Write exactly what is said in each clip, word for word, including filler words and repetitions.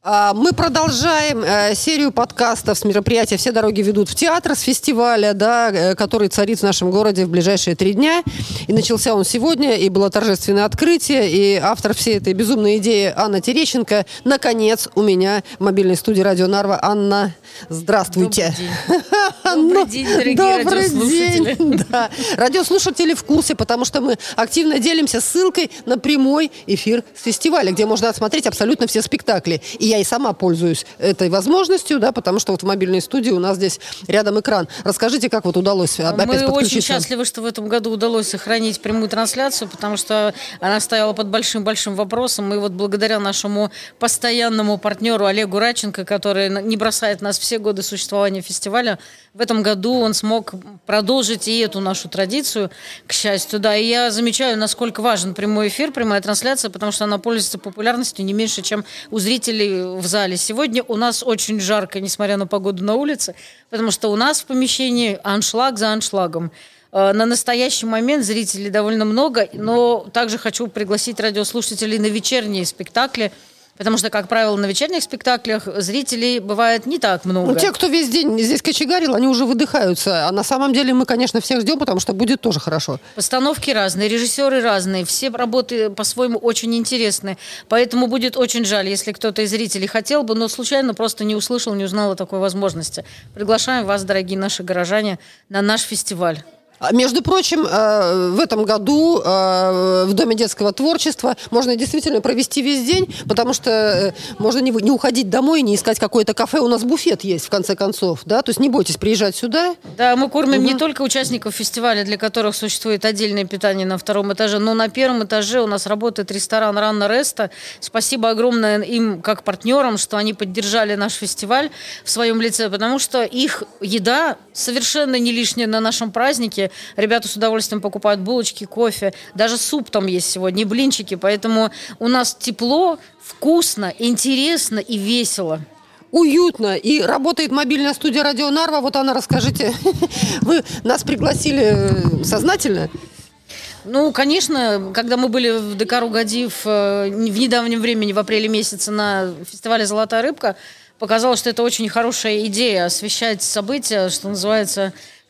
Мы продолжаем серию подкастов с мероприятия «Все дороги ведут в театр», с фестиваля, да, который царит в нашем городе в ближайшие три дня. И начался он сегодня, и было торжественное открытие, и автор всей этой безумной идеи Анна Терещенко. Наконец, у меня в мобильной студии «Радио Нарва». Анна, здравствуйте. Добрый день, дорогие Добрый радиослушатели. День. Да. Радиослушатели в курсе, потому что мы активно делимся ссылкой на прямой эфир с фестиваля, где можно отсмотреть абсолютно все спектакли. И я и сама пользуюсь этой возможностью, да, потому что вот в мобильной студии у нас здесь рядом экран. Расскажите, как вот удалось опять Мы подключиться? очень счастливы, что в этом году удалось сохранить прямую трансляцию, потому что она стояла под большим-большим вопросом. И вот благодаря нашему постоянному партнеру Олегу Радченко, который не бросает нас все годы существования фестиваля, в этом году он смог продолжить и эту нашу традицию, к счастью. Да, и я замечаю, насколько важен прямой эфир, прямая трансляция, потому что она пользуется популярностью не меньше, чем у зрителей в зале. Сегодня у нас очень жарко, несмотря на погоду на улице, потому что у нас в помещении аншлаг за аншлагом. На настоящий момент зрителей довольно много, но также хочу пригласить радиослушателей на вечерние спектакли, потому что, как правило, на вечерних спектаклях зрителей бывает не так много. Ну, те, кто весь день здесь кочегарил, они уже выдыхаются. А на самом деле мы, конечно, всех ждем, потому что будет тоже хорошо. Постановки разные, режиссеры разные, все работы по-своему очень интересны. Поэтому будет очень жаль, если кто-то из зрителей хотел бы, но случайно просто не услышал, не узнал о такой возможности. Приглашаем вас, дорогие наши горожане, на наш фестиваль. Между прочим, в этом году в Доме детского творчества можно действительно провести весь день, потому что можно не уходить домой, не искать какое-то кафе. У нас буфет есть, в конце концов, да? То есть не бойтесь приезжать сюда. Да, мы кормим угу. не только участников фестиваля, для которых существует отдельное питание на втором этаже, но на первом этаже у нас работает ресторан «Ранна Реста». Спасибо огромное им, как партнерам, что они поддержали наш фестиваль в своем лице, потому что их еда совершенно не лишняя на нашем празднике. Ребята с удовольствием покупают булочки, кофе. Даже суп там есть сегодня, и блинчики. Поэтому у нас тепло, вкусно, интересно и весело. Уютно. И работает мобильная студия «Радио Нарва». Вот, Анна, расскажите, вы нас пригласили сознательно? Ну, конечно, когда мы были в ДК «Ругадив» в недавнем времени, в апреле месяце, на фестивале «Золотая рыбка», показалось, что это очень хорошая идея освещать события, что называется...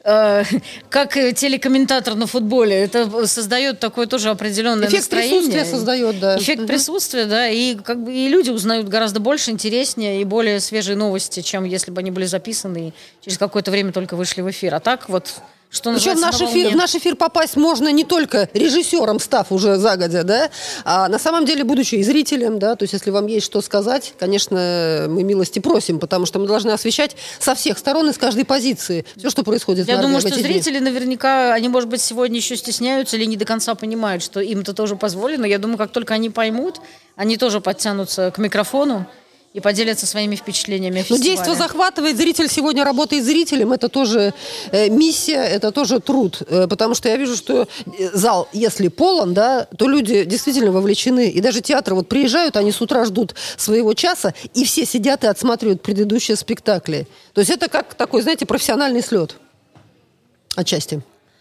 как телекомментатор на футболе. Это создает такое тоже определенное эффект настроение. Эффект присутствия создает, да. Эффект угу. присутствия, да. И, как бы, и люди узнают гораздо больше, интереснее и более свежие новости, чем если бы они были записаны и через какое-то время только вышли в эфир. А так вот... Что Причем в наш, эфир, в наш эфир попасть можно не только режиссером, став уже загодя, да, а на самом деле, будучи и зрителем, да, то есть если вам есть что сказать, конечно, мы милости просим, потому что мы должны освещать со всех сторон и с каждой позиции все, что происходит. Я в думаю, что дни. Зрители наверняка, они, может быть, сегодня еще стесняются или не до конца понимают, что им-то тоже позволено. Я думаю, как только они поймут, они тоже подтянутся к микрофону и поделятся своими впечатлениями о фестивале. Но действо захватывает. Зритель сегодня работает зрителем. Это тоже э, миссия, это тоже труд. Э, потому что я вижу, что зал, если полон, да, то люди действительно вовлечены. И даже театры вот приезжают, они с утра ждут своего часа, и все сидят и отсматривают предыдущие спектакли. То есть это как такой, знаете, профессиональный слет. Отчасти.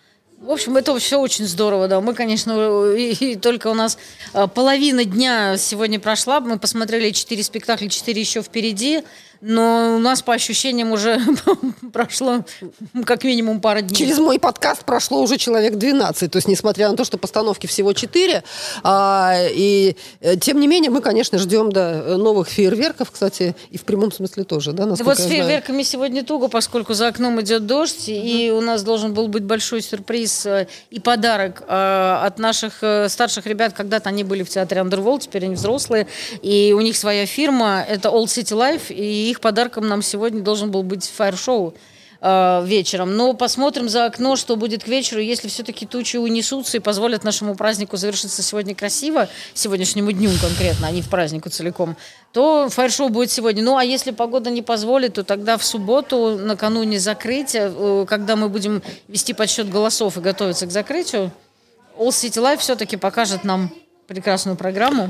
В общем, это все очень здорово, да. Мы, конечно, и, и только у нас половина дня сегодня прошла. Мы посмотрели четыре спектакля, четыре еще впереди. Но у нас, по ощущениям, уже прошло как минимум пара дней. Через мой подкаст прошло уже человек двенадцать. То есть, несмотря на то, что постановки всего четыре. А, и, тем не менее, мы, конечно, ждем да, новых фейерверков, кстати, и в прямом смысле тоже. Да, вот с фейерверками знаю. Сегодня туго, поскольку за окном идет дождь, mm-hmm. и у нас должен был быть большой сюрприз и подарок от наших старших ребят. Когда-то они были в театре Underworld, теперь они взрослые, и у них своя фирма, это Old City Life, и их подарком нам сегодня должен был быть фаер-шоу э, вечером. Но посмотрим за окно, что будет к вечеру. Если все-таки тучи унесутся и позволят нашему празднику завершиться сегодня красиво, сегодняшнему дню конкретно, а не в празднику целиком, то фаер-шоу будет сегодня. Ну, а если погода не позволит, то тогда в субботу, накануне закрытия, э, когда мы будем вести подсчет голосов и готовиться к закрытию, All City Life все-таки покажет нам прекрасную программу.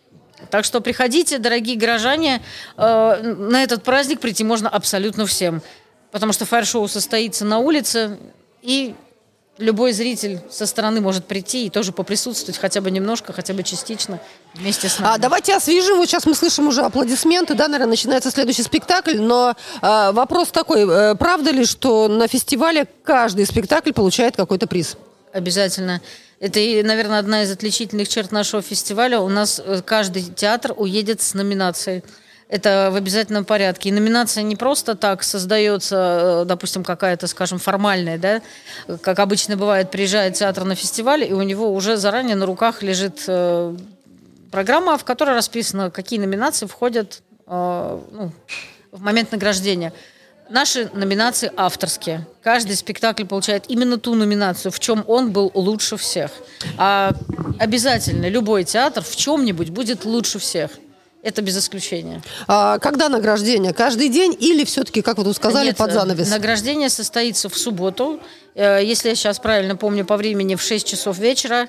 Так что приходите, дорогие горожане, э, на этот праздник прийти можно абсолютно всем. Потому что фаер-шоу состоится на улице, и любой зритель со стороны может прийти и тоже поприсутствовать хотя бы немножко, хотя бы частично вместе с нами. А, давайте освежим. Вот сейчас мы слышим уже аплодисменты, да, наверное, начинается следующий спектакль, но а, вопрос такой, а, правда ли, что на фестивале каждый спектакль получает какой-то приз? Обязательно. Это, наверное, одна из отличительных черт нашего фестиваля. У нас каждый театр уедет с номинацией. Это в обязательном порядке. И номинация не просто так создается, допустим, какая-то, скажем, формальная, да, как обычно бывает, приезжает театр на фестиваль, и у него уже заранее на руках лежит э, программа, в которой расписано, какие номинации входят э, ну, в момент награждения. Наши номинации авторские. Каждый спектакль получает именно ту номинацию, в чем он был лучше всех. А обязательно любой театр в чем-нибудь будет лучше всех. Это без исключения. А когда награждение? Каждый день или все-таки, как вы тут сказали, Нет, под занавес? Награждение состоится в субботу, если я сейчас правильно помню по времени, в шесть часов вечера.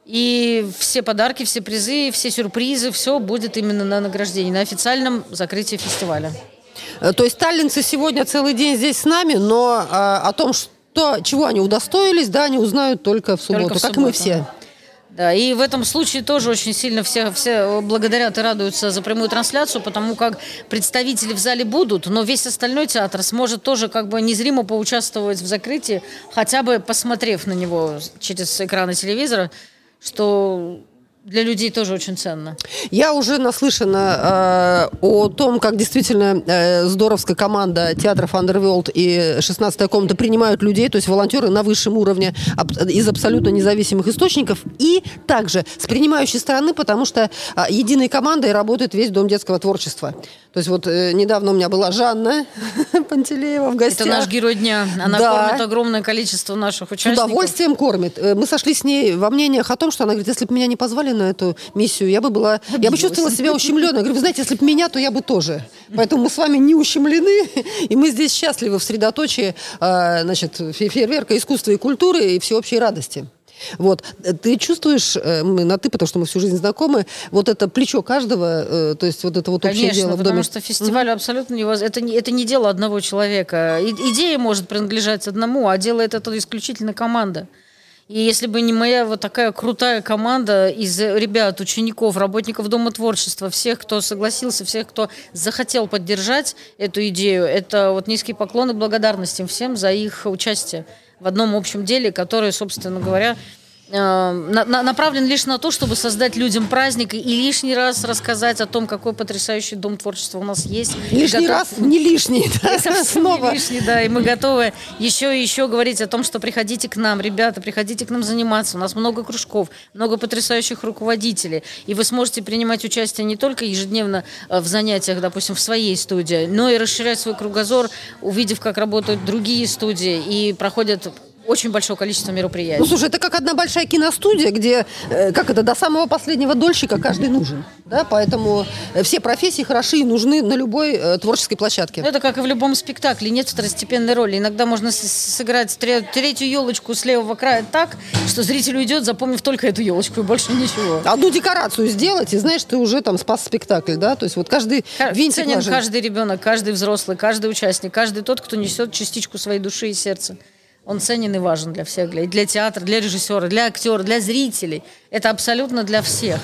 И все подарки, все призы, все сюрпризы, все будет именно на награждении, на официальном закрытии фестиваля. То есть таллинцы сегодня целый день здесь с нами, но а, о том, что, чего они удостоились, да, они узнают только в субботу, Только в как субботу. и мы все. Да, и в этом случае тоже очень сильно все, все благодарят и радуются за прямую трансляцию, потому как представители в зале будут, но весь остальной театр сможет тоже как бы незримо поучаствовать в закрытии, хотя бы посмотрев на него через экраны телевизора, что для людей тоже очень ценно. Я уже наслышана э, о том, как действительно э, здоровская команда театров Underworld и шестнадцатая комната принимают людей, то есть волонтеры на высшем уровне аб- из абсолютно независимых источников, и также с принимающей стороны, потому что э, единой командой работает весь Дом детского творчества. То есть вот э, недавно у меня была Жанна Пантелеева в гостях. Это наш герой дня. Она Да. кормит огромное количество наших С участников. удовольствием кормит. Э, Мы сошлись с ней во мнениях о том, что она говорит, если бы меня не позвали на эту миссию, я бы была, я бы Обиделась. чувствовала себя ущемленной. Я говорю, вы знаете, если бы меня, то я бы тоже. Поэтому мы с вами не ущемлены, и мы здесь счастливы в средоточии, э, значит, фе- фейерверка искусства и культуры и всеобщей радости. Вот. Ты чувствуешь, э, мы на «ты», потому что мы всю жизнь знакомы, вот это плечо каждого, э, то есть вот это вот общее Конечно, дело в потому доме? что фестиваль абсолютно невозможно. Это не, это не дело одного человека. И- идея может принадлежать одному, а делает это исключительно команда. И если бы не моя вот такая крутая команда из ребят, учеников, работников Дома творчества, всех, кто согласился, всех, кто захотел поддержать эту идею, это вот низкий поклон и благодарность им всем за их участие в одном общем деле, которое, собственно говоря, на- на- направлен лишь на то, чтобы создать людям праздник и лишний раз рассказать о том, какой потрясающий Дом творчества у нас есть. Лишний Готов- раз не лишний, да, Совсем снова. не лишний, да, и мы готовы еще и еще говорить о том, что приходите к нам, ребята, приходите к нам заниматься. У нас много кружков, много потрясающих руководителей, и вы сможете принимать участие не только ежедневно э, в занятиях, допустим, в своей студии, но и расширять свой кругозор, увидев, как работают другие студии, и проходят очень большое количество мероприятий. Ну, слушай, это как одна большая киностудия, где, э, как это, до самого последнего дольщика каждый нужен, да, поэтому э, все профессии хороши и нужны на любой э, творческой площадке. Это как и в любом спектакле, нет второстепенной роли. Иногда можно с- сыграть тре- третью елочку с левого края так, что зритель уйдет, запомнив только эту елочку и больше ничего. Одну декорацию сделать, и знаешь, ты уже там спас спектакль, да, то есть вот каждый Ка- винтик Ценен важен. каждый ребенок, каждый взрослый, каждый участник, каждый тот, кто несет частичку своей души и сердца. Он ценен и важен для всех, для, для театра, для режиссера, для актера, для зрителей. Это абсолютно для всех.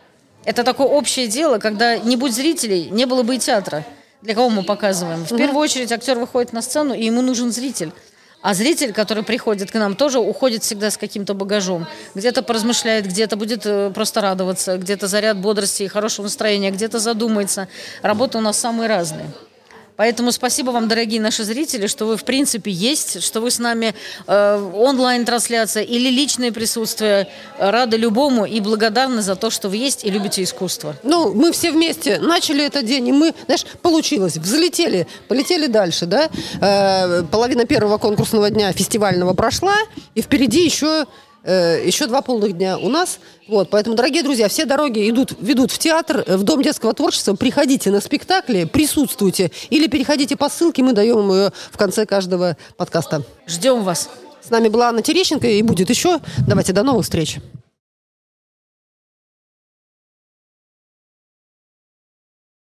Это такое общее дело, когда не будь зрителей, не было бы и театра. Для кого мы показываем? В первую очередь актер выходит на сцену, и ему нужен зритель. А зритель, который приходит к нам, тоже уходит всегда с каким-то багажом. Где-то поразмышляет, где-то будет э, просто радоваться, где-то заряд бодрости и хорошего настроения, где-то задумается. Работы у нас самые разные. Поэтому спасибо вам, дорогие наши зрители, что вы в принципе есть, что вы с нами э, онлайн-трансляция или личное присутствие. Рады любому и благодарны за то, что вы есть и любите искусство. Ну, мы все вместе начали этот день, и мы, знаешь, получилось, взлетели, полетели дальше, да. Э, половина первого конкурсного дня фестивального прошла, и впереди еще, э, еще два полных дня у нас. Вот, поэтому, дорогие друзья, все дороги идут, ведут в театр, в Дом детского творчества. Приходите на спектакли, присутствуйте, или переходите по ссылке, мы даем ее в конце каждого подкаста. Ждем вас. С нами была Анна Терещенко, и будет еще. Давайте, до новых встреч.